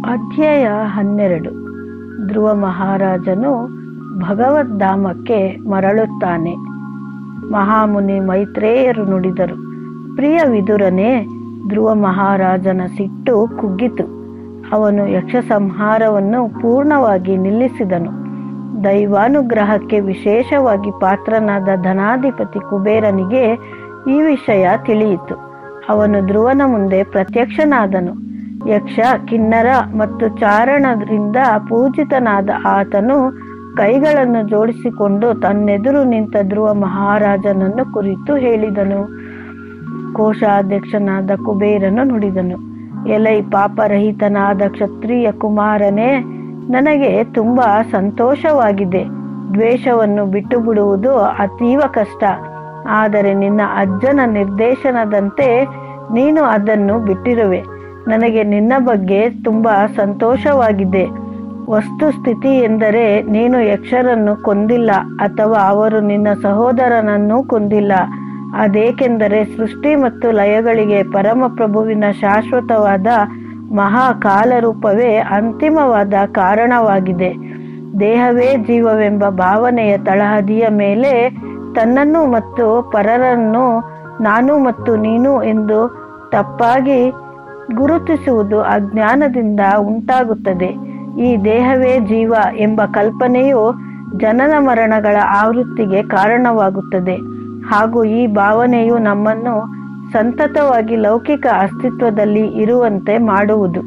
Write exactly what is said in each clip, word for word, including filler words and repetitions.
ಅಧ್ಯಾಯ ಹನ್ನೆರಡು. ಧ್ರುವ ಮಹಾರಾಜನು ಭಗವದ್ಧಾಮಕ್ಕೆ ಮರಳುತ್ತಾನೆ. ಮಹಾಮುನಿ ಮೈತ್ರೇಯರು ನುಡಿದರು, ಪ್ರಿಯ ವಿದುರನೇ, ಧ್ರುವ ಮಹಾರಾಜನ ಸಿಟ್ಟು ಕುಗ್ಗಿತು. ಅವನು ಯಕ್ಷ ಸಂಹಾರವನ್ನು ಪೂರ್ಣವಾಗಿ ನಿಲ್ಲಿಸಿದನು. ದೈವಾನುಗ್ರಹಕ್ಕೆ ವಿಶೇಷವಾಗಿ ಪಾತ್ರನಾದ ಧನಾಧಿಪತಿ ಕುಬೇರನಿಗೆ ಈ ವಿಷಯ ತಿಳಿಯಿತು. ಅವನು ಧ್ರುವನ ಮುಂದೆ ಪ್ರತ್ಯಕ್ಷನಾದನು. ಯಕ್ಷ, ಕಿನ್ನರ ಮತ್ತು ಚಾರಣರಿಂದ ಪೂಜಿತನಾದ ಆತನು ಕೈಗಳನ್ನು ಜೋಡಿಸಿಕೊಂಡು ತನ್ನೆದುರು ನಿಂತ ಧ್ರುವ ಮಹಾರಾಜನನ್ನು ಕುರಿತು ಹೇಳಿದನು. ಕೋಶಾಧ್ಯಕ್ಷನಾದ ಕುಬೇರನು ನುಡಿದನು, ಎಲೈ ಪಾಪರಹಿತನಾದ ಕ್ಷತ್ರಿಯ ಕುಮಾರನೇ, ನನಗೆ ತುಂಬಾ ಸಂತೋಷವಾಗಿದೆ. ದ್ವೇಷವನ್ನು ಬಿಟ್ಟು ಬಿಡುವುದು ಅತೀವ ಕಷ್ಟ. ಆದರೆ ನಿನ್ನ ಅಜ್ಜನ ನಿರ್ದೇಶನದಂತೆ ನೀನು ಅದನ್ನು ಬಿಟ್ಟಿರುವೆ. ನನಗೆ ನಿನ್ನ ಬಗ್ಗೆ ತುಂಬಾ ಸಂತೋಷವಾಗಿದೆ. ವಸ್ತುಸ್ಥಿತಿ ಎಂದರೆ ನೀನು ಯಕ್ಷರನ್ನು ಕೊಂದಿಲ್ಲ ಅಥವಾ ಅವರು ನಿನ್ನ ಸಹೋದರನನ್ನು ಕೊಂದಿಲ್ಲ. ಅದೇಕೆಂದರೆ ಸೃಷ್ಟಿ ಮತ್ತು ಲಯಗಳಿಗೆ ಪರಮಪ್ರಭುವಿನ ಶಾಶ್ವತವಾದ ಮಹಾಕಾಲರೂಪವೇ ಅಂತಿಮವಾದ ಕಾರಣವಾಗಿದೆ. ದೇಹವೇ ಜೀವವೆಂಬ ಭಾವನೆಯ ತಳಹದಿಯ ಮೇಲೆ ತನ್ನನ್ನು ಮತ್ತು ಪರರನ್ನು ನಾನು ಮತ್ತು ನೀನು ಎಂದು ತಪ್ಪಾಗಿ ಗುರುತಿಸುವುದು ಅಜ್ಞಾನದಿಂದ ಉಂಟಾಗುತ್ತದೆ. ಈ ದೇಹವೇ ಜೀವ ಎಂಬ ಕಲ್ಪನೆಯು ಜನನ ಮರಣಗಳ ಆವೃತ್ತಿಗೆ ಕಾರಣವಾಗುತ್ತದೆ. ಹಾಗೂ ಈ ಭಾವನೆಯು ನಮ್ಮನ್ನು ಸಂತತವಾಗಿ ಲೌಕಿಕ ಅಸ್ತಿತ್ವದಲ್ಲಿ ಇರುವಂತೆ ಮಾಡುವುದು.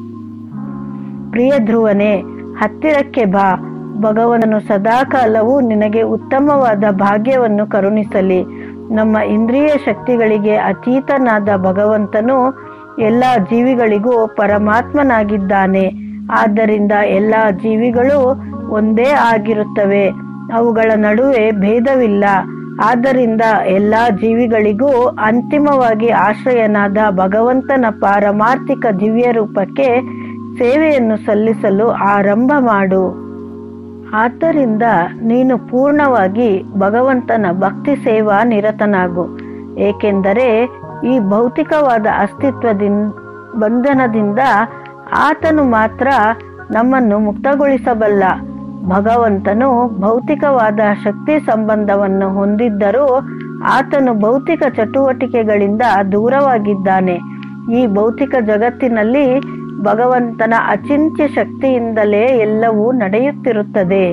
ಪ್ರಿಯ ಧ್ರುವನೇ, ಹತ್ತಿರಕ್ಕೆ ಬಾ. ಭಗವಂತನು ಸದಾಕಾಲವೂ ನಿನಗೆ ಉತ್ತಮವಾದ ಭಾಗ್ಯವನ್ನು ಕರುಣಿಸಲಿ. ನಮ್ಮ ಇಂದ್ರಿಯ ಶಕ್ತಿಗಳಿಗೆ ಅತೀತನಾದ ಭಗವಂತನು ಎಲ್ಲ ಜೀವಿಗಳಿಗೂ ಪರಮಾತ್ಮನಾಗಿದ್ದಾನೆ. ಆದ್ದರಿಂದ ಎಲ್ಲ ಜೀವಿಗಳು ಒಂದೇ ಆಗಿರುತ್ತವೆ. ಅವುಗಳ ನಡುವೆ ಭೇದವಿಲ್ಲ. ಆದ್ದರಿಂದ ಎಲ್ಲ ಜೀವಿಗಳಿಗೂ ಅಂತಿಮವಾಗಿ ಆಶ್ರಯನಾದ ಭಗವಂತನ ಪಾರಮಾರ್ಥಿಕ ದಿವ್ಯ ರೂಪಕ್ಕೆ ಸೇವೆಯನ್ನು ಸಲ್ಲಿಸಲು ಆರಂಭ ಮಾಡು. ಆದ್ದರಿಂದ ನೀನು ಪೂರ್ಣವಾಗಿ ಭಗವಂತನ ಭಕ್ತಿ ಸೇವಾ ನಿರತನಾಗು. ಏಕೆಂದರೆ ಈ ಭೌತಿಕವಾದ ಅಸ್ತಿತ್ವದಿಂದ ಬಂಧನದಿಂದ ಆತನು ಮಾತ್ರ ನಮ್ಮನ್ನು ಮುಕ್ತಗೊಳಿಸಬಲ್ಲ. ಭಗವಂತನು ಭೌತಿಕವಾದ ಶಕ್ತಿ ಸಂಬಂಧವನ್ನು ಹೊಂದಿದ್ದರೂ ಆತನು ಭೌತಿಕ ಚಟುವಟಿಕೆಗಳಿಂದ ದೂರವಾಗಿದ್ದಾನೆ. ಈ ಭೌತಿಕ ಜಗತ್ತಿನಲ್ಲಿ ಭಗವಂತನ ಅಚಿಂತ್ಯ ಶಕ್ತಿಯಿಂದಲೇ ಎಲ್ಲವೂ ನಡೆಯುತ್ತಿರುತ್ತದೆ.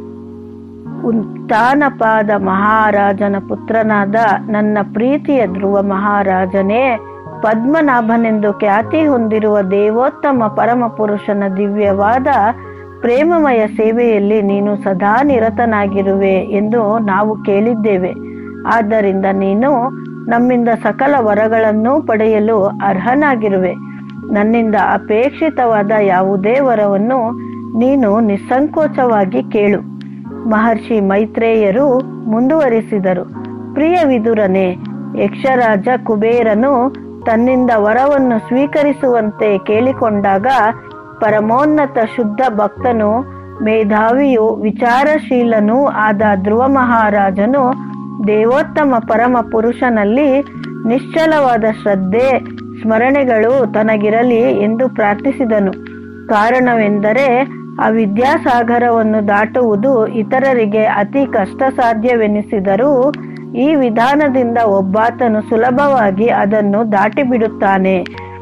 ಉತ್ಥಾನಪಾದ ಮಹಾರಾಜನ ಪುತ್ರನಾದ ನನ್ನ ಪ್ರೀತಿಯ ಧ್ರುವ ಮಹಾರಾಜನೇ, ಪದ್ಮನಾಭನೆಂದು ಖ್ಯಾತಿ ಹೊಂದಿರುವ ದೇವೋತ್ತಮ ಪರಮಪುರುಷನ ದಿವ್ಯವಾದ ಪ್ರೇಮಮಯ ಸೇವೆಯಲ್ಲಿ ನೀನು ಸದಾ ನಿರತನಾಗಿರುವೆ ಎಂದು ನಾವು ಕೇಳಿದ್ದೇವೆ. ಆದ್ದರಿಂದ ನೀನು ನಮ್ಮಿಂದ ಸಕಲ ವರಗಳನ್ನೂ ಪಡೆಯಲು ಅರ್ಹನಾಗಿರುವೆ. ನನ್ನಿಂದ ಅಪೇಕ್ಷಿತವಾದ ಯಾವುದೇ ವರವನ್ನು ನೀನು ನಿಸ್ಸಂಕೋಚವಾಗಿ ಕೇಳು. ಮಹರ್ಷಿ ಮೈತ್ರೇಯರು ಮುಂದುವರಿಸಿದರು, ಪ್ರಿಯ ವಿದುರನೇ, ಯಕ್ಷರಾಜ ಕುಬೇರನು ತನ್ನಿಂದ ವರವನ್ನು ಸ್ವೀಕರಿಸುವಂತೆ ಕೇಳಿಕೊಂಡಾಗ ಪರಮೋನ್ನತ ಶುದ್ಧ ಭಕ್ತನು, ಮೇಧಾವಿಯೂ ವಿಚಾರಶೀಲನೂ ಆದ ಧ್ರುವ ಮಹಾರಾಜನು ದೇವೋತ್ತಮ ಪರಮ ಪುರುಷನಲ್ಲಿ ನಿಶ್ಚಲವಾದ ಶ್ರದ್ಧೆ ಸ್ಮರಣೆಗಳು ತನಗಿರಲಿ ಎಂದು ಪ್ರಾರ್ಥಿಸಿದನು. ಕಾರಣವೆಂದರೆ ಆ ವಿದ್ಯಾಸಾಗರವನ್ನು ದಾಟುವುದು ಇತರರಿಗೆ ಅತಿ ಕಷ್ಟ ಸಾಧ್ಯವೆನಿಸಿದರೂ ಈ ವಿಧಾನದಿಂದ ಒಬ್ಬಾತನು ಸುಲಭವಾಗಿ ಅದನ್ನು ದಾಟಿಬಿಡುತ್ತಾನೆ.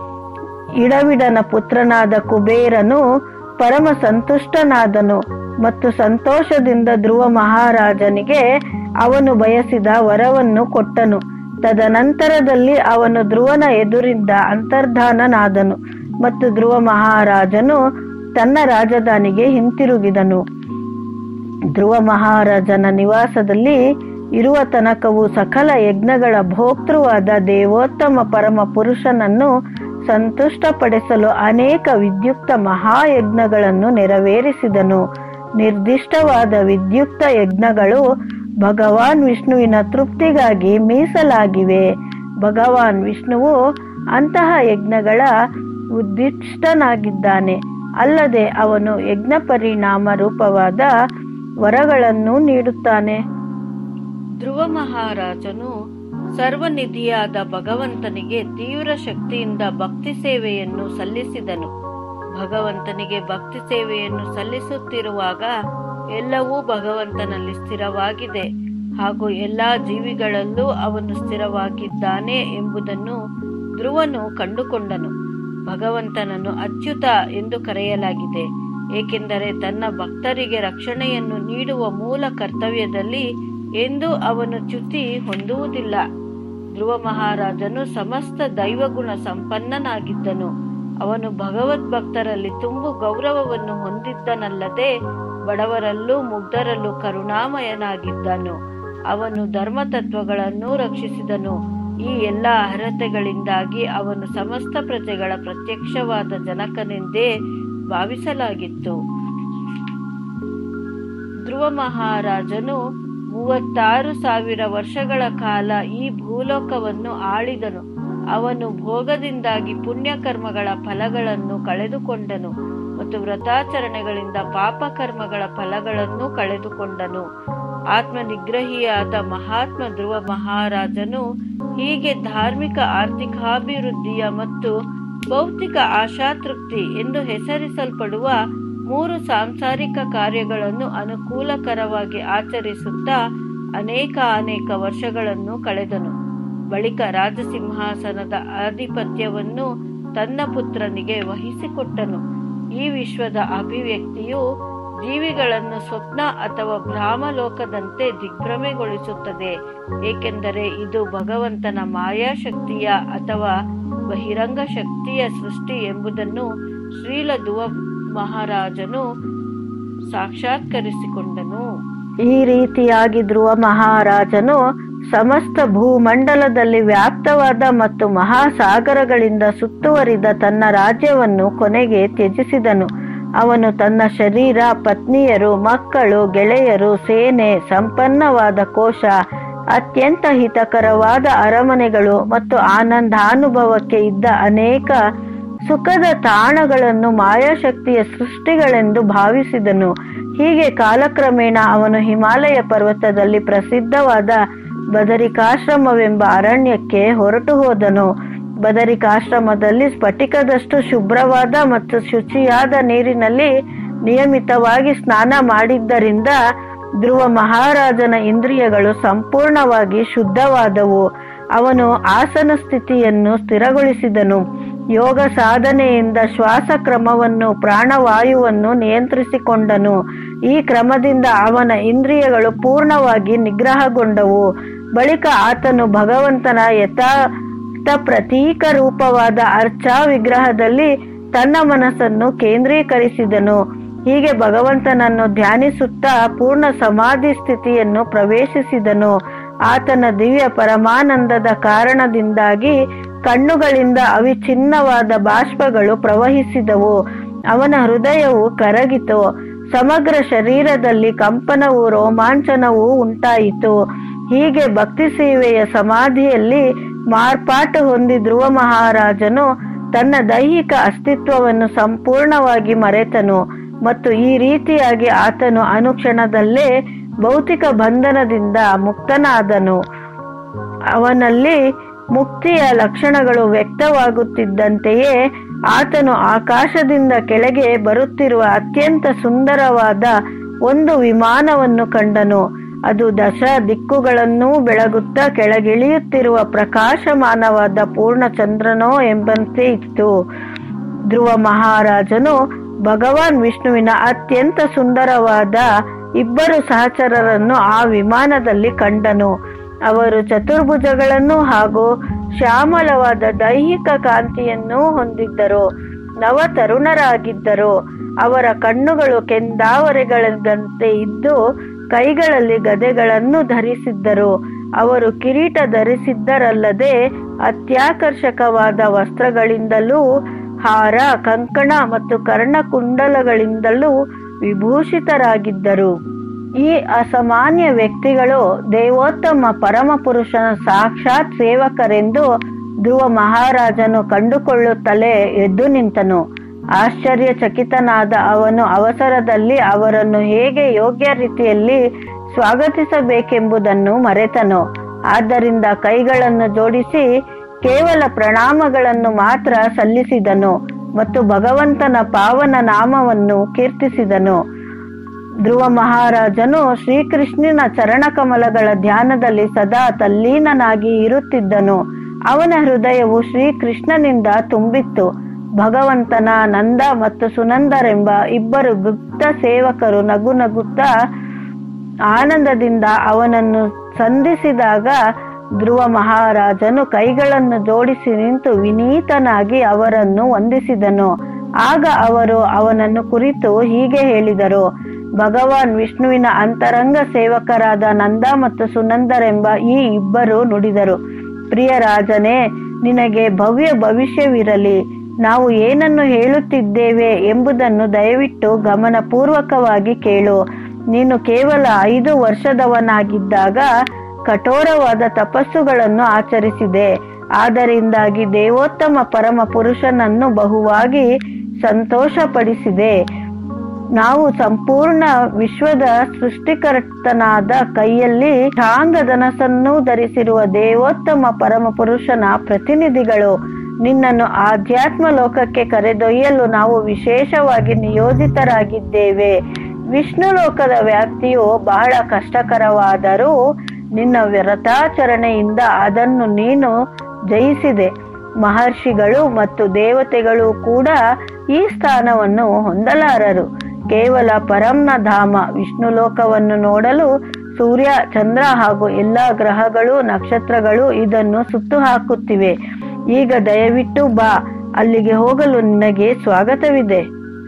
ಇಡವಿಡನ ಪುತ್ರನಾದ ಕುಬೇರನು ಪರಮ ಸಂತುಷ್ಟನಾದನು ಮತ್ತು ಸಂತೋಷದಿಂದ ಧ್ರುವ ಮಹಾರಾಜನಿಗೆ ಅವನು ಬಯಸಿದ ವರವನ್ನು ಕೊಟ್ಟನು. ತದನಂತರದಲ್ಲಿ ಅವನು ಧ್ರುವನ ಎದುರಿಂದ ಅಂತರ್ಧಾನನಾದನು ಮತ್ತು ಧ್ರುವ ಮಹಾರಾಜನು ತನ್ನ ರಾಜಧಾನಿಗೆ ಹಿಂತಿರುಗಿದನು. ಧ್ರುವ ಮಹಾರಾಜನ ನಿವಾಸದಲ್ಲಿ ಇರುವ ತನಕವು ಸಕಲ ಯಜ್ಞಗಳ ಭೋಕ್ತೃವಾದ ದೇವೋತ್ತಮ ಪರಮ ಪುರುಷನನ್ನು ಸಂತುಷ್ಟಪಡಿಸಲು ಅನೇಕ ವಿದ್ಯುಕ್ತ ಮಹಾಯಜ್ಞಗಳನ್ನು ನೆರವೇರಿಸಿದನು. ನಿರ್ದಿಷ್ಟವಾದ ವಿದ್ಯುಕ್ತ ಯಜ್ಞಗಳು ಭಗವಾನ್ ವಿಷ್ಣುವಿನ ತೃಪ್ತಿಗಾಗಿ ಮೀಸಲಾಗಿವೆ. ಭಗವಾನ್ ವಿಷ್ಣುವು ಅಂತಹ ಯಜ್ಞಗಳ ಉದ್ದಿಷ್ಟನಾಗಿದ್ದಾನೆ. ಅಲ್ಲದೆ ಅವನು ಯಜ್ಞ ಪರಿಣಾಮ ರೂಪವಾದ ವರಗಳನ್ನು ನೀಡುತ್ತಾನೆ. ಧ್ರುವ ಮಹಾರಾಜನು ಸರ್ವನಿಧಿಯಾದ ಭಗವಂತನಿಗೆ ತೀವ್ರ ಶಕ್ತಿಯಿಂದ ಭಕ್ತಿ ಸೇವೆಯನ್ನು ಸಲ್ಲಿಸಿದನು. ಭಗವಂತನಿಗೆ ಭಕ್ತಿ ಸೇವೆಯನ್ನು ಸಲ್ಲಿಸುತ್ತಿರುವಾಗ ಎಲ್ಲವೂ ಭಗವಂತನಲ್ಲಿ ಸ್ಥಿರವಾಗಿದೆ ಹಾಗೂ ಎಲ್ಲಾ ಜೀವಿಗಳಲ್ಲೂ ಅವನು ಸ್ಥಿರವಾಗಿದ್ದಾನೆ ಎಂಬುದನ್ನು ಧ್ರುವನು ಕಂಡುಕೊಂಡನು. ಭಗವಂತನನ್ನು ಅಚ್ಯುತ ಎಂದು ಕರೆಯಲಾಗಿದೆ, ಏಕೆಂದರೆ ತನ್ನ ಭಕ್ತರಿಗೆ ರಕ್ಷಣೆಯನ್ನು ನೀಡುವ ಮೂಲ ಕರ್ತವ್ಯದಲ್ಲಿ ಎಂದೂ ಅವನು ಚ್ಯುತಿ ಹೊಂದುವುದಿಲ್ಲ. ಧ್ರುವ ಮಹಾರಾಜನು ಸಮಸ್ತ ದೈವಗುಣ ಸಂಪನ್ನನಾಗಿದ್ದನು. ಅವನು ಭಗವದ್ಭಕ್ತರಲ್ಲಿ ತುಂಬು ಗೌರವವನ್ನು ಹೊಂದಿದ್ದನಲ್ಲದೆ ಬಡವರಲ್ಲೂ ಮುಗ್ಧರಲ್ಲೂ ಕರುಣಾಮಯನಾಗಿದ್ದನು. ಅವನು ಧರ್ಮತತ್ವಗಳನ್ನು ರಕ್ಷಿಸಿದನು. ಈ ಎಲ್ಲ ಅರ್ಹತೆಗಳಿಂದಾಗಿ ಅವನು ಸಮಸ್ತ ಪ್ರಜೆಗಳ ಪ್ರತ್ಯಕ್ಷವಾದ ಜನಕನೆಂದೇ ಭಾವಿಸಲಾಗಿತ್ತು. ಧ್ರುವ ಮಹಾರಾಜನು ಮೂವತ್ತಾರು ಸಾವಿರ ವರ್ಷಗಳ ಕಾಲ ಈ ಭೂಲೋಕವನ್ನು ಆಳಿದನು. ಅವನು ಭೋಗದಿಂದಾಗಿ ಪುಣ್ಯಕರ್ಮಗಳ ಫಲಗಳನ್ನು ಕಳೆದುಕೊಂಡನು ಮತ್ತು ವ್ರತಾಚರಣೆಗಳಿಂದ ಪಾಪಕರ್ಮಗಳ ಫಲಗಳನ್ನು ಕಳೆದುಕೊಂಡನು. ಆತ್ಮನಿಗ್ರಹಿಯಾದ ಮಹಾತ್ಮ ಧ್ರುವ ಮಹಾರಾಜನು ಹೀಗೆ ಧಾರ್ಮಿಕ ಆರ್ಥಿಕಾಭಿವೃದ್ಧಿಯ ಮತ್ತು ಭೌತಿಕ ಆಶಾತೃಪ್ತಿ ಎಂದು ಹೆಸರಿಸಲ್ಪಡುವ ಮೂರು ಸಾಂಸಾರಿಕ ಕಾರ್ಯಗಳನ್ನು ಅನುಕೂಲಕರವಾಗಿ ಆಚರಿಸುತ್ತಾ ಅನೇಕ ಅನೇಕ ವರ್ಷಗಳನ್ನು ಕಳೆದನು. ಬಳಿಕ ರಾಜಸಿಂಹಾಸನದ ಆಧಿಪತ್ಯವನ್ನು ತನ್ನ ಪುತ್ರನಿಗೆ ವಹಿಸಿಕೊಟ್ಟನು. ಈ ವಿಶ್ವದ ಅಭಿವ್ಯಕ್ತಿಯು ಜೀವಿಗಳನ್ನು ಸ್ವಪ್ನ ಅಥವಾ ಭ್ರಾಮಲೋಕದಂತೆ ದಿಗ್ಭ್ರಮೆಗೊಳಿಸುತ್ತದೆ, ಏಕೆಂದರೆ ಇದು ಭಗವಂತನ ಮಾಯಾಶಕ್ತಿಯ ಅಥವಾ ಬಹಿರಂಗ ಶಕ್ತಿಯ ಸೃಷ್ಟಿ ಎಂಬುದನ್ನು ಶ್ರೀಲ ಧ್ರುವ ಮಹಾರಾಜನು ಸಾಕ್ಷಾತ್ಕರಿಸಿಕೊಂಡನು. ಈ ರೀತಿಯಾಗಿ ಧ್ರುವ ಮಹಾರಾಜನು ಸಮಸ್ತ ಭೂಮಂಡಲದಲ್ಲಿ ವ್ಯಾಪ್ತವಾದ ಮತ್ತು ಮಹಾಸಾಗರಗಳಿಂದ ಸುತ್ತುವರಿದ ತನ್ನ ರಾಜ್ಯವನ್ನು ಕೊನೆಗೆ ತ್ಯಜಿಸಿದನು. ಅವನು ತನ್ನ ಶರೀರ, ಪತ್ನಿಯರು, ಮಕ್ಕಳು, ಗೆಳೆಯರು, ಸೇನೆ, ಸಂಪನ್ನವಾದ ಕೋಶ, ಅತ್ಯಂತ ಹಿತಕರವಾದ ಅರಮನೆಗಳು ಮತ್ತು ಆನಂದಾನುಭವಕ್ಕೆ ಇದ್ದ ಅನೇಕ ಸುಖದ ತಾಣಗಳನ್ನು ಮಾಯಾಶಕ್ತಿಯ ಸೃಷ್ಟಿಗಳೆಂದು ಭಾವಿಸಿದನು. ಹೀಗೆ ಕಾಲಕ್ರಮೇಣ ಅವನು ಹಿಮಾಲಯ ಪರ್ವತದಲ್ಲಿ ಪ್ರಸಿದ್ಧವಾದ ಬದರಿಕಾಶ್ರಮವೆಂಬ ಅರಣ್ಯಕ್ಕೆ ಹೊರಟು ಹೋದನು. ಬದರಿಕಾಶ್ರಮದಲ್ಲಿ ಸ್ಫಟಿಕದಷ್ಟು ಶುಭ್ರವಾದ ಮತ್ತು ಶುಚಿಯಾದ ನೀರಿನಲ್ಲಿ ನಿಯಮಿತವಾಗಿ ಸ್ನಾನ ಮಾಡಿದ್ದರಿಂದ ಧ್ರುವ ಮಹಾರಾಜನ ಇಂದ್ರಿಯಗಳು ಸಂಪೂರ್ಣವಾಗಿ ಶುದ್ಧವಾದವು. ಅವನು ಆಸನ ಸ್ಥಿತಿಯನ್ನು ಸ್ಥಿರಗೊಳಿಸಿದನು. ಯೋಗ ಸಾಧನೆಯಿಂದ ಶ್ವಾಸ ಕ್ರಮವನ್ನು, ಪ್ರಾಣವಾಯುವನ್ನು ನಿಯಂತ್ರಿಸಿಕೊಂಡನು. ಈ ಕ್ರಮದಿಂದ ಅವನ ಇಂದ್ರಿಯಗಳು ಪೂರ್ಣವಾಗಿ ನಿಗ್ರಹಗೊಂಡವು. ಬಳಿಕ ಆತನು ಭಗವಂತನ ಯಥಾರ್ಥ ಪ್ರತೀಕ ರೂಪವಾದ ಅರ್ಚಾ ವಿಗ್ರಹದಲ್ಲಿ ತನ್ನ ಮನಸ್ಸನ್ನು ಕೇಂದ್ರೀಕರಿಸಿದನು. ಹೀಗೆ ಭಗವಂತನನ್ನು ಧ್ಯಾನಿಸುತ್ತಾ ಪೂರ್ಣ ಸಮಾಧಿ ಸ್ಥಿತಿಯನ್ನು ಪ್ರವೇಶಿಸಿದನು. ಆತನ ದಿವ್ಯ ಪರಮಾನಂದದ ಕಾರಣದಿಂದಾಗಿ ಕಣ್ಣುಗಳಿಂದ ಅವಿಚ್ಛಿನ್ನವಾದ ಬಾಷ್ಪಗಳು ಪ್ರವಹಿಸಿದವು. ಅವನ ಹೃದಯವು ಕರಗಿತು. ಸಮಗ್ರ ಶರೀರದಲ್ಲಿ ಕಂಪನವೂ ರೋಮಾಂಚನವೂ ಉಂಟಾಯಿತು. ಹೀಗೆ ಭಕ್ತಿ ಸೇವೆಯ ಸಮಾಧಿಯಲ್ಲಿ ಮಾರ್ಪಾಟು ಹೊಂದಿ ಧ್ರುವ ಮಹಾರಾಜನು ತನ್ನ ದೈಹಿಕ ಅಸ್ತಿತ್ವವನ್ನು ಸಂಪೂರ್ಣವಾಗಿ ಮರೆತನು ಮತ್ತು ಈ ರೀತಿಯಾಗಿ ಆತನು ಅನುಕ್ಷಣದಲ್ಲೇ ಭೌತಿಕ ಬಂಧನದಿಂದ ಮುಕ್ತನಾದನು. ಅವನಲ್ಲಿ ಮುಕ್ತಿಯ ಲಕ್ಷಣಗಳು ವ್ಯಕ್ತವಾಗುತ್ತಿದ್ದಂತೆಯೇ ಆತನು ಆಕಾಶದಿಂದ ಕೆಳಗೆ ಬರುತ್ತಿರುವ ಅತ್ಯಂತ ಸುಂದರವಾದ ಒಂದು ವಿಮಾನವನ್ನು ಕಂಡನು. ಅದು ದಶ ದಿಕ್ಕುಗಳನ್ನೂ ಬೆಳಗುತ್ತಾ ಕೆಳಗಿಳಿಯುತ್ತಿರುವ ಪ್ರಕಾಶಮಾನವಾದ ಪೂರ್ಣಚಂದ್ರನೋ ಎಂಬಂತೆ ಇತ್ತು. ಧ್ರುವ ಮಹಾರಾಜನು ಭಗವಾನ್ ವಿಷ್ಣುವಿನ ಅತ್ಯಂತ ಸುಂದರವಾದ ಇಬ್ಬರು ಸಹಚರರನ್ನು ಆ ವಿಮಾನದಲ್ಲಿ ಕಂಡನು. ಅವರು ಚತುರ್ಭುಜಗಳನ್ನು ಹಾಗೂ ಶ್ಯಾಮಲವಾದ ದೈಹಿಕ ಕಾಂತಿಯನ್ನು ಹೊಂದಿದ್ದರು. ನವ ತರುಣರಾಗಿದ್ದರು. ಅವರ ಕಣ್ಣುಗಳು ಕೆಂದಾವರೆಗಳಂತೆ ಇದ್ದು ಕೈಗಳಲ್ಲಿ ಗದೆಗಳನ್ನು ಧರಿಸಿದ್ದರು. ಅವರು ಕಿರೀಟ ಧರಿಸಿದ್ದರಲ್ಲದೆ ಅತ್ಯಾಕರ್ಷಕವಾದ ವಸ್ತ್ರಗಳಿಂದಲೂ ಹಾರ, ಕಂಕಣ ಮತ್ತು ಕರ್ಣಕುಂಡಲಗಳಿಂದಲೂ ವಿಭೂಷಿತರಾಗಿದ್ದರು. ಈ ಅಸಾಮಾನ್ಯ ವ್ಯಕ್ತಿಗಳು ದೇವೋತ್ತಮ ಪರಮಪುರುಷನ ಸಾಕ್ಷಾತ್ ಸೇವಕರೆಂದು ಧ್ರುವ ಮಹಾರಾಜನು ಕಂಡುಕೊಳ್ಳುತ್ತಲೇ ಎದ್ದು ನಿಂತನು. ಆಶ್ಚರ್ಯಚಕಿತನಾದ ಅವನು ಅವಸರದಲ್ಲಿ ಅವರನ್ನು ಹೇಗೆ ಯೋಗ್ಯ ರೀತಿಯಲ್ಲಿ ಸ್ವಾಗತಿಸಬೇಕೆಂಬುದನ್ನು ಮರೆತನು. ಆದ್ದರಿಂದ ಕೈಗಳನ್ನು ಜೋಡಿಸಿ ಕೇವಲ ಪ್ರಣಾಮಗಳನ್ನು ಮಾತ್ರ ಸಲ್ಲಿಸಿದನು. ಮತ್ತು ಭಗವಂತನ ಪಾವನ ನಾಮವನ್ನು ಕೀರ್ತಿಸಿದನು. ಧ್ರುವ ಮಹಾರಾಜನು ಶ್ರೀಕೃಷ್ಣನ ಚರಣಕಮಲಗಳ ಧ್ಯಾನದಲ್ಲಿ ಸದಾ ತಲ್ಲೀನನಾಗಿ ಇರುತ್ತಿದ್ದನು. ಅವನ ಹೃದಯವು ಶ್ರೀಕೃಷ್ಣನಿಂದ ತುಂಬಿತ್ತು. ಭಗವಂತನ ನಂದ ಮತ್ತು ಸುನಂದರೆಂಬ ಇಬ್ಬರು ಗುಪ್ತ ಸೇವಕರು ನಗು ನಗುತ್ತಾ ಆನಂದದಿಂದ ಅವನನ್ನು ಸಂಧಿಸಿದಾಗ ಧ್ರುವ ಮಹಾರಾಜನು ಕೈಗಳನ್ನು ಜೋಡಿಸಿ ನಿಂತು ವಿನೀತನಾಗಿ ಅವರನ್ನು ವಂದಿಸಿದನು. ಆಗ ಅವರು ಅವನನ್ನು ಕುರಿತು ಹೀಗೆ ಹೇಳಿದರು: ಭಗವಾನ್ ವಿಷ್ಣುವಿನ ಅಂತರಂಗ ಸೇವಕರಾದ ನಂದ ಮತ್ತು ಸುನಂದರೆಂಬ ಈ ಇಬ್ಬರು ನುಡಿದರು, ಪ್ರಿಯ ರಾಜನೇ, ನಿನಗೆ ಭವ್ಯ ಭವಿಷ್ಯವಿರಲಿ. ನಾವು ಏನನ್ನು ಹೇಳುತ್ತಿದ್ದೇವೆ ಎಂಬುದನ್ನು ದಯವಿಟ್ಟು ಗಮನಪೂರ್ವಕವಾಗಿ ಕೇಳು. ನೀನು ಕೇವಲ ಐದು ವರ್ಷದವನಾಗಿದ್ದಾಗ ಕಠೋರವಾದ ತಪಸ್ಸುಗಳನ್ನು ಆಚರಿಸಿದೆ. ಆದ್ದರಿಂದಾಗಿ ದೇವೋತ್ತಮ ಪರಮ ಪುರುಷನನ್ನು ಬಹುವಾಗಿ ಸಂತೋಷಪಡಿಸಿದೆ. ನಾವು ಸಂಪೂರ್ಣ ವಿಶ್ವದ ಸೃಷ್ಟಿಕರ್ತನಾದ ಕೈಯಲ್ಲಿ ಧಾಂಗಧನಸನ್ನು ಧರಿಸಿರುವ ದೇವೋತ್ತಮ ಪರಮ ಪುರುಷನ ಪ್ರತಿನಿಧಿಗಳು. ನಿನ್ನನ್ನು ಆಧ್ಯಾತ್ಮ ಲೋಕಕ್ಕೆ ಕರೆದೊಯ್ಯಲು ನಾವು ವಿಶೇಷವಾಗಿ ನಿಯೋಜಿತರಾಗಿದ್ದೇವೆ. ವಿಷ್ಣು ಲೋಕದ ವ್ಯಾಪ್ತಿಯು ಬಹಳ ಕಷ್ಟಕರವಾದರೂ ನಿನ್ನ ವ್ರತಾಚರಣೆಯಿಂದ ಅದನ್ನು ನೀನು ಜಯಿಸಿದೆ. ಮಹರ್ಷಿಗಳು ಮತ್ತು ದೇವತೆಗಳು ಕೂಡ ಈ ಸ್ಥಾನವನ್ನು ಹೊಂದಲಾರರು. ಕೇವಲ ಪರಂನ ಧಾಮ ವಿಷ್ಣು ಲೋಕವನ್ನು ನೋಡಲು ಸೂರ್ಯ, ಚಂದ್ರ ಹಾಗೂ ಎಲ್ಲಾ ಗ್ರಹಗಳು, ನಕ್ಷತ್ರಗಳು ಇದನ್ನು ಸುತ್ತು ಹಾಕುತ್ತಿವೆ. ಈಗ ದಯವಿಟ್ಟು ಬಾ, ಅಲ್ಲಿಗೆ ಹೋಗಲು ನಿನಗೆ ಸ್ವಾಗತವಿದೆ.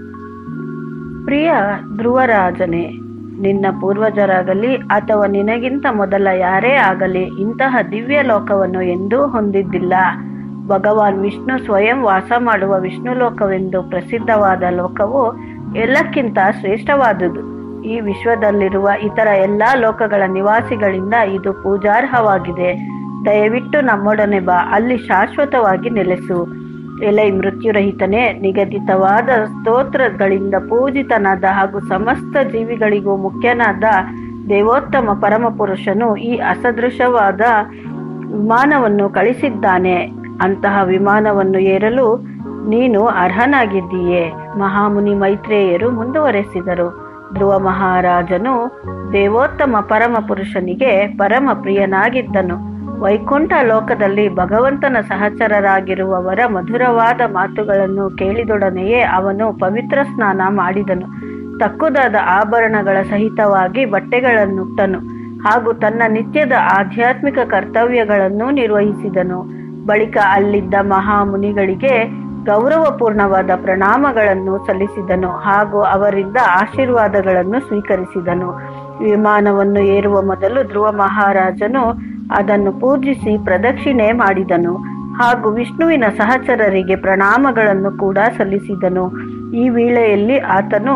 ಪ್ರಿಯ ಧ್ರುವರಾಜನೇ, ನಿನ್ನ ಪೂರ್ವಜರಾಗಲಿ ಅಥವಾ ನಿನಗಿಂತ ಮೊದಲ ಯಾರೇ ಆಗಲಿ ಇಂತಹ ದಿವ್ಯ ಲೋಕವನ್ನು ಎಂದೂ ಹೊಂದಿದ್ದಿಲ್ಲ. ಭಗವಾನ್ ವಿಷ್ಣು ಸ್ವಯಂ ವಾಸ ಮಾಡುವ ವಿಷ್ಣು ಲೋಕವೆಂದು ಪ್ರಸಿದ್ಧವಾದ ಲೋಕವು ಎಲ್ಲಕ್ಕಿಂತ ಶ್ರೇಷ್ಠವಾದುದು. ಈ ವಿಶ್ವದಲ್ಲಿರುವ ಇತರ ಎಲ್ಲಾ ಲೋಕಗಳ ನಿವಾಸಿಗಳಿಂದ ಇದು ಪೂಜಾರ್ಹವಾಗಿದೆ. ದಯವಿಟ್ಟು ನಮ್ಮೊಡನೆ ಬಾ, ಅಲ್ಲಿ ಶಾಶ್ವತವಾಗಿ ನೆಲೆಸು. ಎಲೈ ಮೃತ್ಯುರಹಿತನೇ, ನಿಗದಿತವಾದ ಸ್ತೋತ್ರಗಳಿಂದ ಪೂಜಿತನಾದ ಹಾಗೂ ಸಮಸ್ತ ಜೀವಿಗಳಿಗೂ ಮುಖ್ಯನಾದ ದೇವೋತ್ತಮ ಪರಮಪುರುಷನು ಈ ಅಸದೃಶವಾದ ವಿಮಾನವನ್ನು ಕಳಿಸಿದ್ದಾನೆ. ಅಂತಹ ವಿಮಾನವನ್ನು ಏರಲು ನೀನು ಅರ್ಹನಾಗಿದ್ದೀಯೆ. ಮಹಾಮುನಿ ಮೈತ್ರೇಯರು ಮುಂದುವರೆಸಿದರು. ಧ್ರುವ ಮಹಾರಾಜನು ದೇವೋತ್ತಮ ಪರಮ ಪುರುಷನಿಗೆ ಪರಮ ಪ್ರಿಯನಾಗಿದ್ದನು. ವೈಕುಂಠ ಲೋಕದಲ್ಲಿ ಭಗವಂತನ ಸಹಚರರಾಗಿರುವವರ ಮಧುರವಾದ ಮಾತುಗಳನ್ನು ಕೇಳಿದೊಡನೆಯೇ ಅವನು ಪವಿತ್ರ ಸ್ನಾನ ಮಾಡಿದನು. ತಕ್ಕುದಾದ ಆಭರಣಗಳ ಸಹಿತವಾಗಿ ಬಟ್ಟೆಗಳನ್ನುಟ್ಟನು ಹಾಗೂ ತನ್ನ ನಿತ್ಯದ ಆಧ್ಯಾತ್ಮಿಕ ಕರ್ತವ್ಯಗಳನ್ನು ನಿರ್ವಹಿಸಿದನು. ಬಳಿಕ ಅಲ್ಲಿದ್ದ ಮಹಾಮುನಿಗಳಿಗೆ ಗೌರವಪೂರ್ಣವಾದ ಪ್ರಣಾಮಗಳನ್ನು ಸಲ್ಲಿಸಿದನು ಹಾಗೂ ಅವರಿಂದ ಆಶೀರ್ವಾದಗಳನ್ನು ಸ್ವೀಕರಿಸಿದನು. ವಿಮಾನವನ್ನು ಏರುವ ಮೊದಲು ಧ್ರುವ ಮಹಾರಾಜನು ಅದನ್ನು ಪೂಜಿಸಿ ಪ್ರದಕ್ಷಿಣೆ ಮಾಡಿದನು ಹಾಗೂ ವಿಷ್ಣುವಿನ ಸಹಚರರಿಗೆ ಪ್ರಣಾಮಗಳನ್ನು ಕೂಡ ಸಲ್ಲಿಸಿದನು. ಈ ವೇಳೆಯಲ್ಲಿ ಆತನು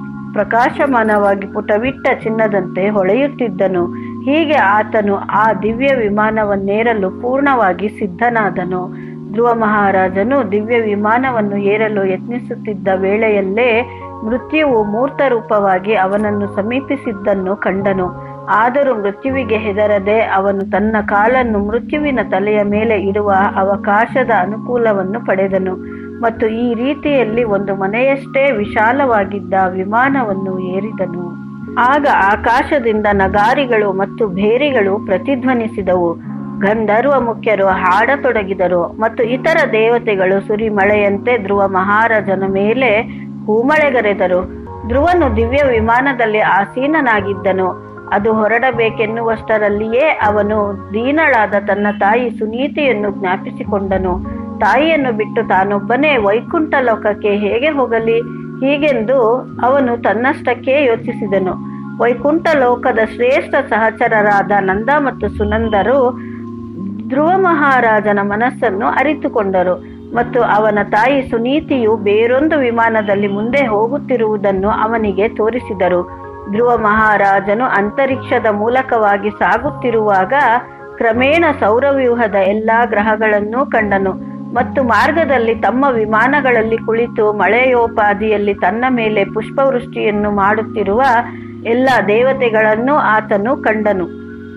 ಪ್ರಕಾಶಮಾನವಾಗಿ ಪುಟವಿಟ್ಟ ಚಿನ್ನದಂತೆ ಹೊಳೆಯುತ್ತಿದ್ದನು. ಹೀಗೆ ಆತನು ಆ ದಿವ್ಯ ವಿಮಾನವನ್ನೇರಲು ಪೂರ್ಣವಾಗಿ ಸಿದ್ಧನಾದನು. ಧ್ರುವ ಮಹಾರಾಜನು ದಿವ್ಯ ವಿಮಾನವನ್ನು ಏರಲು ಯತ್ನಿಸುತ್ತಿದ್ದ ವೇಳೆಯಲ್ಲೇ ಮೃತ್ಯುವು ಮೂರ್ತ ರೂಪವಾಗಿ ಅವನನ್ನು ಸಮೀಪಿಸಿದ್ದನ್ನು ಕಂಡನು. ಆದರೂ ಮೃತ್ಯುವಿಗೆ ಹೆದರದೆ ಅವನು ತನ್ನ ಕಾಲನ್ನು ಮೃತ್ಯುವಿನ ತಲೆಯ ಮೇಲೆ ಇಡುವ ಅವಕಾಶದ ಅನುಕೂಲವನ್ನು ಪಡೆದನು ಮತ್ತು ಈ ರೀತಿಯಲ್ಲಿ ಒಂದು ಮನೆಯಷ್ಟೇ ವಿಶಾಲವಾಗಿದ್ದ ವಿಮಾನವನ್ನು ಏರಿದನು. ಆಗ ಆಕಾಶದಿಂದ ನಗಾರಿಗಳು ಮತ್ತು ಭೇರಿಗಳು ಪ್ರತಿಧ್ವನಿಸಿದವು. ಗಂಧರ್ವ ಮುಖ್ಯರು ಹಾಡತೊಡಗಿದರು ಮತ್ತು ಇತರ ದೇವತೆಗಳು ಸುರಿಮಳೆಯಂತೆ ಧ್ರುವ ಮಹಾರಾಜನ ಮೇಲೆ ಹೂಮಳೆಗರೆದರು. ಧ್ರುವನು ದಿವ್ಯ ವಿಮಾನದಲ್ಲಿ ಆಸೀನನಾಗಿದ್ದನು. ಅದು ಹೊರಡಬೇಕೆನ್ನುವಷ್ಟರಲ್ಲಿಯೇ ಅವನು ದೀನಳಾದ ತನ್ನ ತಾಯಿ ಸುನೀತಿಯನ್ನು ಜ್ಞಾಪಿಸಿಕೊಂಡನು. ತಾಯಿಯನ್ನು ಬಿಟ್ಟು ತಾನೊಬ್ಬನೇ ವೈಕುಂಠ ಲೋಕಕ್ಕೆ ಹೇಗೆ ಹೋಗಲಿ? ಹೀಗೆಂದು ಅವನು ತನ್ನಷ್ಟಕ್ಕೆ ಯೋಚಿಸಿದನು. ವೈಕುಂಠ ಲೋಕದ ಶ್ರೇಷ್ಠ ಸಹಚರರಾದ ನಂದ ಮತ್ತು ಸುನಂದರು ಧ್ರುವ ಮಹಾರಾಜನ ಮನಸ್ಸನ್ನು ಅರಿತುಕೊಂಡರು ಮತ್ತು ಅವನ ತಾಯಿ ಸುನೀತಿಯು ಬೇರೊಂದು ವಿಮಾನದಲ್ಲಿ ಮುಂದೆ ಹೋಗುತ್ತಿರುವುದನ್ನು ಅವನಿಗೆ ತೋರಿಸಿದರು. ಧ್ರುವ ಮಹಾರಾಜನು ಅಂತರಿಕ್ಷದ ಮೂಲಕವಾಗಿ ಸಾಗುತ್ತಿರುವಾಗ ಕ್ರಮೇಣ ಸೌರವ್ಯೂಹದ ಎಲ್ಲಾ ಗ್ರಹಗಳನ್ನೂ ಕಂಡನು ಮತ್ತು ಮಾರ್ಗದಲ್ಲಿ ತಮ್ಮ ವಿಮಾನಗಳಲ್ಲಿ ಕುಳಿತು ಮಳೆಯೋಪಾದಿಯಲ್ಲಿ ತನ್ನ ಮೇಲೆ ಪುಷ್ಪವೃಷ್ಟಿಯನ್ನು ಮಾಡುತ್ತಿರುವ ಎಲ್ಲ ದೇವತೆಗಳನ್ನು ಆತನು ಕಂಡನು.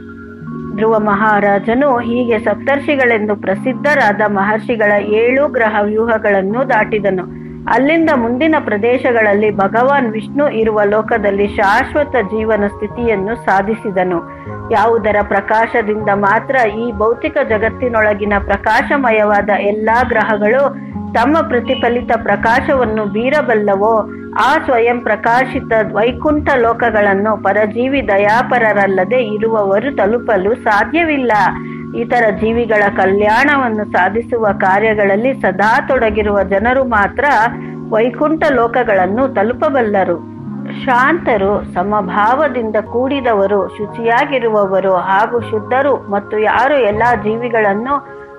ಧ್ರುವ ಮಹಾರಾಜನು ಹೀಗೆ ಸಪ್ತರ್ಷಿಗಳೆಂದು ಪ್ರಸಿದ್ಧರಾದ ಮಹರ್ಷಿಗಳ ಏಳು ಗ್ರಹ ವ್ಯೂಹಗಳನ್ನು ದಾಟಿದನು. ಅಲ್ಲಿಂದ ಮುಂದಿನ ಪ್ರದೇಶಗಳಲ್ಲಿ ಭಗವಾನ್ ವಿಷ್ಣು ಇರುವ ಲೋಕದಲ್ಲಿ ಶಾಶ್ವತ ಜೀವನ ಸ್ಥಿತಿಯನ್ನು ಸಾಧಿಸಿದನು. ಯಾವುದರ ಪ್ರಕಾಶದಿಂದ ಮಾತ್ರ ಈ ಭೌತಿಕ ಜಗತ್ತಿನೊಳಗಿನ ಪ್ರಕಾಶಮಯವಾದ ಎಲ್ಲಾ ಗ್ರಹಗಳು ತಮ್ಮ ಪ್ರತಿಫಲಿತ ಪ್ರಕಾಶವನ್ನು ಬೀರಬಲ್ಲವೋ ಆ ಸ್ವಯಂ ಪ್ರಕಾಶಿತ ವೈಕುಂಠ ಲೋಕಗಳನ್ನು ಪರಜೀವಿ ದಯಾಪರರಲ್ಲದೆ ಇರುವವರು ತಲುಪಲು ಸಾಧ್ಯವಿಲ್ಲ. ಇತರ ಜೀವಿಗಳ ಕಲ್ಯಾಣವನ್ನು ಸಾಧಿಸುವ ಕಾರ್ಯಗಳಲ್ಲಿ ಸದಾ ತೊಡಗಿರುವ ಜನರು ಮಾತ್ರ ವೈಕುಂಠ ಲೋಕಗಳನ್ನು ತಲುಪಬಲ್ಲರು. ಶಾಂತರು, ಸಮಭಾವದಿಂದ ಕೂಡಿದವರು, ಶುಚಿಯಾಗಿರುವವರು ಹಾಗೂ ಶುದ್ಧರು ಮತ್ತು ಯಾರು ಎಲ್ಲಾ ಜೀವಿಗಳನ್ನು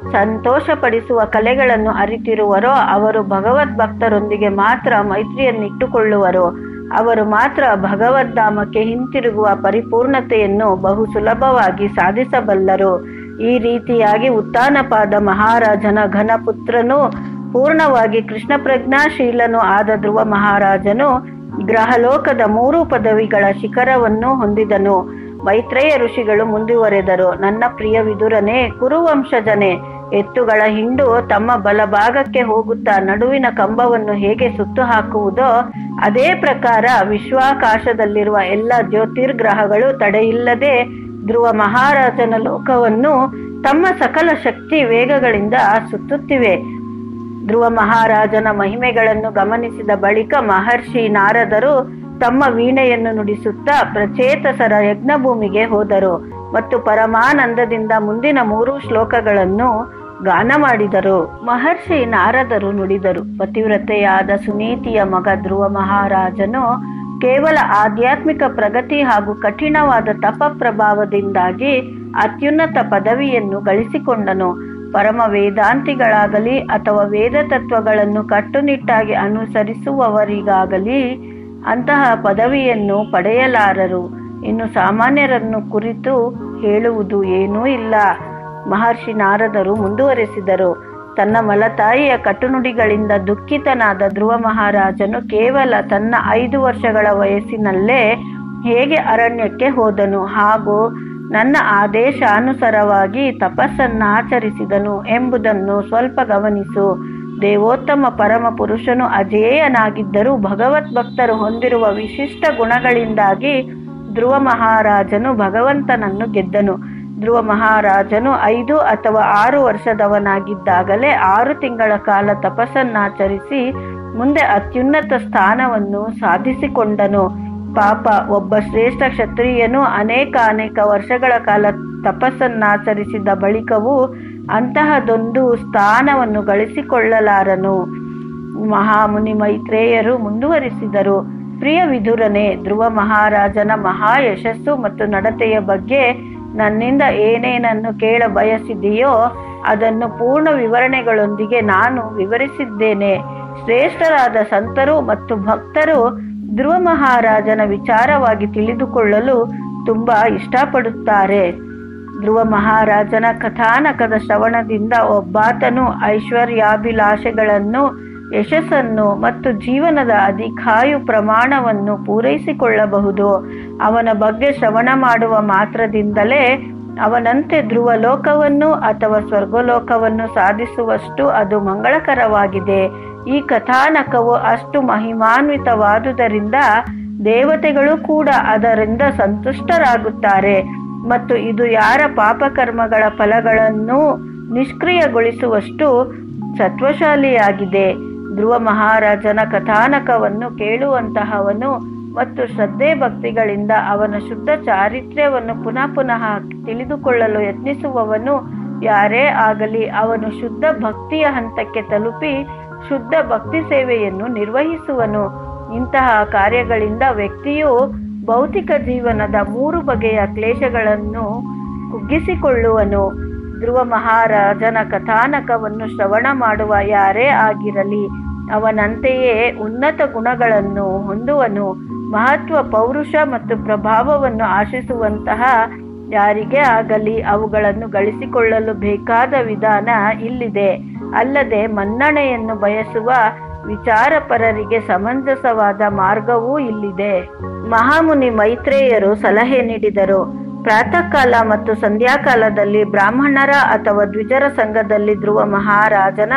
ಸಂತೋಷಪಡಿಸುವ ಕಲೆಗಳನ್ನು ಅರಿತಿರುವರೋ ಅವರು ಭಗವದ್ಭಕ್ತರೊಂದಿಗೆ ಮಾತ್ರ ಮೈತ್ರಿಯನ್ನಿಟ್ಟುಕೊಳ್ಳುವರು. ಅವರು ಮಾತ್ರ ಭಗವದ್ಧಾಮಕ್ಕೆ ಹಿಂತಿರುಗುವ ಪರಿಪೂರ್ಣತೆಯನ್ನು ಬಹು ಸುಲಭವಾಗಿ ಸಾಧಿಸಬಲ್ಲರು. ಈ ರೀತಿಯಾಗಿ ಉತ್ತಾನಪಾದ ಮಹಾರಾಜನ ಘನಪುತ್ರನೂ ಪೂರ್ಣವಾಗಿ ಕೃಷ್ಣ ಪ್ರಜ್ಞಾಶೀಲನೂ ಆದ ಧ್ರುವ ಮಹಾರಾಜನು ಗ್ರಹಲೋಕದ ಮೂರು ಪದವಿಗಳ ಶಿಖರವನ್ನು ಹೊಂದಿದನು. ಮೈತ್ರೇಯ ಋಷಿಗಳು ಮುಂದುವರೆದರು. ನನ್ನ ಪ್ರಿಯ ವಿದುರನೇ, ಕುರುವಂಶಜನೇ, ಎತ್ತುಗಳ ಹಿಂಡು ತಮ್ಮ ಬಲಭಾಗಕ್ಕೆ ಹೋಗುತ್ತಾ ನಡುವಿನ ಕಂಬವನ್ನು ಹೇಗೆ ಸುತ್ತು ಹಾಕುವುದೋ ಅದೇ ಪ್ರಕಾರ ವಿಶ್ವಾಕಾಶದಲ್ಲಿರುವ ಎಲ್ಲ ಜ್ಯೋತಿರ್ಗ್ರಹಗಳು ತಡೆಯಿಲ್ಲದೆ ಧ್ರುವ ಮಹಾರಾಜನ ಲೋಕವನ್ನು ತಮ್ಮ ಸಕಲ ಶಕ್ತಿ ವೇಗಗಳಿಂದ ಸುತ್ತುತ್ತಿವೆ. ಧ್ರುವ ಮಹಾರಾಜನ ಮಹಿಮೆಗಳನ್ನು ಗಮನಿಸಿದ ಬಳಿಕ ಮಹರ್ಷಿ ನಾರದರು ತಮ್ಮ ವೀಣೆಯನ್ನು ನುಡಿಸುತ್ತಾ ಪ್ರಚೇತಸರ ಯಜ್ಞಭೂಮಿಗೆ ಹೋದರು ಮತ್ತು ಪರಮಾನಂದದಿಂದ ಮುಂದಿನ ಮೂರು ಶ್ಲೋಕಗಳನ್ನು ಗಾನ ಮಾಡಿದರು. ಮಹರ್ಷಿ ನಾರದರು ನುಡಿದರು. ಪತಿವ್ರತೆಯಾದ ಸುನೀತಿಯ ಮಗ ಧ್ರುವ ಮಹಾರಾಜನು ಕೇವಲ ಆಧ್ಯಾತ್ಮಿಕ ಪ್ರಗತಿ ಹಾಗೂ ಕಠಿಣವಾದ ತಪ ಪ್ರಭಾವದಿಂದಾಗಿ ಅತ್ಯುನ್ನತ ಪದವಿಯನ್ನು ಗಳಿಸಿಕೊಂಡನು. ಪರಮ ವೇದಾಂತಿಗಳಾಗಲಿ ಅಥವಾ ವೇದ ತತ್ವಗಳನ್ನು ಕಟ್ಟುನಿಟ್ಟಾಗಿ ಅನುಸರಿಸುವವರಿಗಾಗಲಿ ಅಂತಹ ಪದವಿಯನ್ನು ಪಡೆಯಲಾರರು. ಇನ್ನು ಸಾಮಾನ್ಯರನ್ನು ಕುರಿತು ಹೇಳುವುದು ಏನೂ ಇಲ್ಲ. ಮಹರ್ಷಿ ನಾರದರು ಮುಂದುವರೆಸಿದರು. ತನ್ನ ಮಲತಾಯಿಯ ಕಟುನುಡಿಗಳಿಂದ ದುಃಖಿತನಾದ ಧ್ರುವ ಮಹಾರಾಜನು ಕೇವಲ ತನ್ನ ಐದು ವರ್ಷಗಳ ವಯಸ್ಸಿನಲ್ಲೇ ಹೇಗೆ ಅರಣ್ಯಕ್ಕೆ ಹೋದನು ಹಾಗೂ ನನ್ನ ಆದೇಶಾನುಸಾರವಾಗಿ ತಪಸ್ಸನ್ನಾಚರಿಸಿದನು ಎಂಬುದನ್ನು ಸ್ವಲ್ಪ ಗಮನಿಸು. ದೇವೋತ್ತಮ ಪರಮ ಪುರುಷನು ಅಜೇಯನಾಗಿದ್ದರೂ ಭಗವತ್ ಭಕ್ತರು ಹೊಂದಿರುವ ವಿಶಿಷ್ಟ ಗುಣಗಳಿಂದಾಗಿ ಧ್ರುವ ಮಹಾರಾಜನು ಭಗವಂತನನ್ನು ಗೆದ್ದನು. ಧ್ರುವ ಮಹಾರಾಜನು ಐದು ಅಥವಾ ಆರು ವರ್ಷದವನಾಗಿದ್ದಾಗಲೇ ಆರು ತಿಂಗಳ ಕಾಲ ತಪಸ್ಸನ್ನಾಚರಿಸಿ ಮುಂದೆ ಅತ್ಯುನ್ನತ ಸ್ಥಾನವನ್ನು ಸಾಧಿಸಿಕೊಂಡನು. ಪಾಪ, ಒಬ್ಬ ಶ್ರೇಷ್ಠ ಕ್ಷತ್ರಿಯನು ಅನೇಕ ಅನೇಕ ವರ್ಷಗಳ ಕಾಲ ತಪಸ್ಸನ್ನಾಚರಿಸಿದ ಬಳಿಕವೂ ಅಂತಹದೊಂದು ಸ್ಥಾನವನ್ನು ಗಳಿಸಿಕೊಳ್ಳಲಾರನು. ಮಹಾಮುನಿ ಮೈತ್ರೇಯರು ಮುಂದುವರಿಸಿದರು. ಪ್ರಿಯ ವಿದುರನೇ, ಧ್ರುವ ಮಹಾರಾಜನ ಮಹಾ ಯಶಸ್ಸು ಮತ್ತು ನಡತೆಯ ಬಗ್ಗೆ ನನ್ನಿಂದ ಏನೇನನ್ನು ಕೇಳ ಬಯಸಿದೆಯೋ ಅದನ್ನು ಪೂರ್ಣ ವಿವರಣೆಗಳೊಂದಿಗೆ ನಾನು ವಿವರಿಸಿದ್ದೇನೆ. ಶ್ರೇಷ್ಠರಾದ ಸಂತರು ಮತ್ತು ಭಕ್ತರು ಧ್ರುವ ಮಹಾರಾಜನ ವಿಚಾರವಾಗಿ ತಿಳಿದುಕೊಳ್ಳಲು ತುಂಬಾ ಇಷ್ಟಪಡುತ್ತಾರೆ. ಧ್ರುವ ಮಹಾರಾಜನ ಕಥಾನಕದ ಶ್ರವಣದಿಂದ ಒಬ್ಬಾತನು ಐಶ್ವರ್ಯಾಭಿಲಾಷೆಗಳನ್ನು, ಯಶಸ್ಸನ್ನು ಮತ್ತು ಜೀವನದ ಅಧಿಕಾಯು ಪ್ರಮಾಣವನ್ನು ಪೂರೈಸಿಕೊಳ್ಳಬಹುದು. ಅವನ ಬಗ್ಗೆ ಶ್ರವಣ ಮಾಡುವ ಮಾತ್ರದಿಂದಲೇ ಅವನಂತೆ ಧ್ರುವ ಲೋಕವನ್ನು ಅಥವಾ ಸ್ವರ್ಗಲೋಕವನ್ನು ಸಾಧಿಸುವಷ್ಟು ಅದು ಮಂಗಳಕರವಾಗಿದೆ. ಈ ಕಥಾನಕವು ಅಷ್ಟು ಮಹಿಮಾನ್ವಿತವಾದುದರಿಂದ ದೇವತೆಗಳು ಕೂಡ ಅದರಿಂದ ಸಂತುಷ್ಟರಾಗುತ್ತಾರೆ ಮತ್ತು ಇದು ಯಾರ ಪಾಪಕರ್ಮಗಳ ಫಲಗಳನ್ನು ನಿಷ್ಕ್ರಿಯಗೊಳಿಸುವಷ್ಟು ಸತ್ವಶಾಲಿಯಾಗಿದೆ. ಧ್ರುವ ಮಹಾರಾಜನ ಕಥಾನಕವನ್ನು ಕೇಳುವಂತಹವನು ಮತ್ತು ಶ್ರದ್ಧೆ ಭಕ್ತಿಗಳಿಂದ ಅವನ ಶುದ್ಧ ಚಾರಿತ್ರ್ಯವನ್ನು ಪುನಃ ಪುನಃ ತಿಳಿದುಕೊಳ್ಳಲು ಯತ್ನಿಸುವವನು ಯಾರೇ ಆಗಲಿ ಅವನು ಶುದ್ಧ ಭಕ್ತಿಯ ಹಂತಕ್ಕೆ ತಲುಪಿ ಶುದ್ಧ ಭಕ್ತಿ ಸೇವೆಯನ್ನು ನಿರ್ವಹಿಸುವನು. ಇಂತಹ ಕಾರ್ಯಗಳಿಂದ ವ್ಯಕ್ತಿಯು ಭೌತಿಕ ಜೀವನದ ಮೂರು ಬಗೆಯ ಕ್ಲೇಶಗಳನ್ನು ಕುಗ್ಗಿಸಿಕೊಳ್ಳುವನು. ಧ್ರುವ ಮಹಾರಾಜನ ಕಥಾನಕವನ್ನು ಶ್ರವಣ ಮಾಡುವ ಯಾರೇ ಆಗಿರಲಿ ಅವನಂತೆಯೇ ಉನ್ನತ ಗುಣಗಳನ್ನು ಹೊಂದುವನು. ಮಹತ್ವ, ಪೌರುಷ ಮತ್ತು ಪ್ರಭಾವವನ್ನು ಆಶಿಸುವಂತಹ ಯಾರಿಗೇ ಆಗಲಿ ಅವುಗಳನ್ನು ಗಳಿಸಿಕೊಳ್ಳಲು ಬೇಕಾದ ವಿಧಾನ ಇಲ್ಲಿದೆ. ಅಲ್ಲದೆ ಮನ್ನಣೆಯನ್ನು ಬಯಸುವ ವಿಚಾರಪರರಿಗೆ ಸಮಂಜಸವಾದ ಮಾರ್ಗವೂ ಇಲ್ಲಿದೆ. ಮಹಾಮುನಿ ಮೈತ್ರೇಯರು ಸಲಹೆ ನೀಡಿದರು. ಪ್ರಾತಃ ಕಾಲ ಮತ್ತು ಸಂಧ್ಯಾಕಾಲದಲ್ಲಿ ಬ್ರಾಹ್ಮಣರ ಅಥವಾ ದ್ವಿಜರ ಸಂಘದಲ್ಲಿ ಧ್ರುವ ಮಹಾರಾಜನ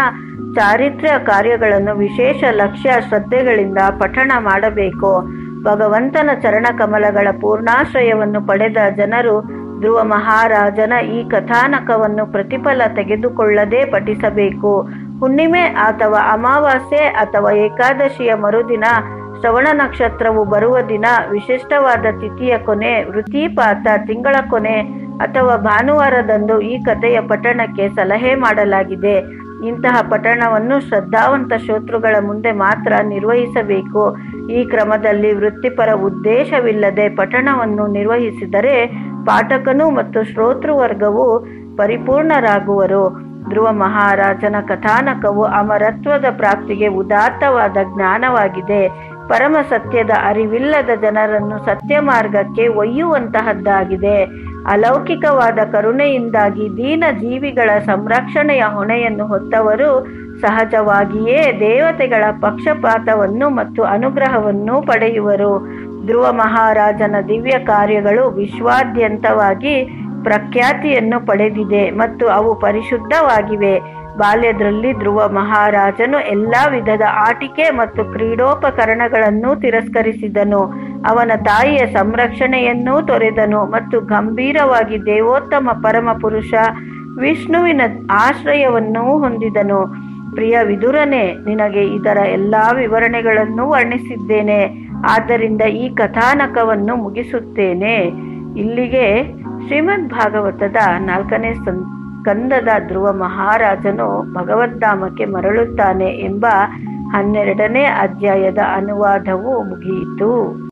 ಚಾರಿತ್ರ್ಯ ಕಾರ್ಯಗಳನ್ನು ವಿಶೇಷ ಲಕ್ಷ್ಯ ಶ್ರದ್ಧೆಗಳಿಂದ ಪಠಣ ಮಾಡಬೇಕು. ಭಗವಂತನ ಚರಣಕಮಲಗಳ ಪೂರ್ಣಾಶ್ರಯವನ್ನು ಪಡೆದ ಜನರು ಧ್ರುವ ಮಹಾರಾಜನ ಈ ಕಥಾನಕವನ್ನು ಪ್ರತಿಫಲ ತೆಗೆದುಕೊಳ್ಳದೆ ಪಠಿಸಬೇಕು. ಹುಣ್ಣಿಮೆ ಅಥವಾ ಅಮಾವಾಸ್ಯೆ ಅಥವಾ ಏಕಾದಶಿಯ ಮರುದಿನ, ಶ್ರವಣ ನಕ್ಷತ್ರವು ಬರುವ ದಿನ, ವಿಶಿಷ್ಟವಾದ ತಿಥಿಯ ಕೊನೆ, ವೃತ್ತಿಪಾತ ತಿಂಗಳ ಕೊನೆ ಅಥವಾ ಭಾನುವಾರದಂದು ಈ ಕಥೆಯ ಪಠಣಕ್ಕೆ ಸಲಹೆ ಮಾಡಲಾಗಿದೆ. ಇಂತಹ ಪಠಣವನ್ನು ಶ್ರದ್ಧಾವಂತ ಶ್ರೋತೃಗಳ ಮುಂದೆ ಮಾತ್ರ ನಿರ್ವಹಿಸಬೇಕು. ಈ ಕ್ರಮದಲ್ಲಿ ವೃತ್ತಿಪರ ಉದ್ದೇಶವಿಲ್ಲದೆ ಪಠಣವನ್ನು ನಿರ್ವಹಿಸಿದರೆ ಪಾಠಕನು ಮತ್ತು ಶ್ರೋತೃವರ್ಗವು ಪರಿಪೂರ್ಣರಾಗುವರು. ಧ್ರುವ ಮಹಾರಾಜನ ಕಥಾನಕವು ಅಮರತ್ವದ ಪ್ರಾಪ್ತಿಗೆ ಉದಾತ್ತವಾದ ಜ್ಞಾನವಾಗಿದೆ. ಪರಮ ಸತ್ಯದ ಅರಿವಿಲ್ಲದ ಜನರನ್ನು ಸತ್ಯ ಮಾರ್ಗಕ್ಕೆ ಒಯ್ಯುವಂತಹದ್ದಾಗಿದೆ. ಅಲೌಕಿಕವಾದ ಕರುಣೆಯಿಂದಾಗಿ ದೀನ ಜೀವಿಗಳ ಸಂರಕ್ಷಣೆಯ ಹೊಣೆಯನ್ನು ಹೊತ್ತವರು ಸಹಜವಾಗಿಯೇ ದೇವತೆಗಳ ಪಕ್ಷಪಾತವನ್ನು ಮತ್ತು ಅನುಗ್ರಹವನ್ನು ಪಡೆಯುವರು. ಧ್ರುವ ಮಹಾರಾಜನ ದಿವ್ಯ ಕಾರ್ಯಗಳು ವಿಶ್ವಾದ್ಯಂತವಾಗಿ ಪ್ರಖ್ಯಾತಿಯನ್ನು ಪಡೆದಿದೆ ಮತ್ತು ಅವು ಪರಿಶುದ್ಧವಾಗಿವೆ. ಬಾಲ್ಯದಲ್ಲಿ ಧ್ರುವ ಮಹಾರಾಜನು ಎಲ್ಲಾ ವಿಧದ ಆಟಿಕೆ ಮತ್ತು ಕ್ರೀಡೋಪಕರಣಗಳನ್ನು ತಿರಸ್ಕರಿಸಿದನು. ಅವನ ತಾಯಿಯ ಸಂರಕ್ಷಣೆಯನ್ನೂ ತೊರೆದನು ಮತ್ತು ಗಂಭೀರವಾಗಿ ದೇವೋತ್ತಮ ಪರಮ ಪುರುಷ ವಿಷ್ಣುವಿನ ಆಶ್ರಯವನ್ನೂ ಹೊಂದಿದನು. ಪ್ರಿಯ ವಿದುರನೇ, ನಿನಗೆ ಇದರ ಎಲ್ಲಾ ವಿವರಣೆಗಳನ್ನು ವರ್ಣಿಸಿದ್ದೇನೆ. ಆದ್ದರಿಂದ ಈ ಕಥಾನಕವನ್ನು ಮುಗಿಸುತ್ತೇನೆ. ಇಲ್ಲಿಗೆ ಶ್ರೀಮದ್ ಭಾಗವತದ ನಾಲ್ಕನೇ ಸ್ಕಂದದ ಧ್ರುವ ಮಹಾರಾಜನು ಭಗವದ್ಧಾಮಕ್ಕೆ ಮರಳುತ್ತಾನೆ ಎಂಬ ಹನ್ನೆರಡನೇ ಅಧ್ಯಾಯದ ಅನುವಾದವು ಮುಗಿಯಿತು.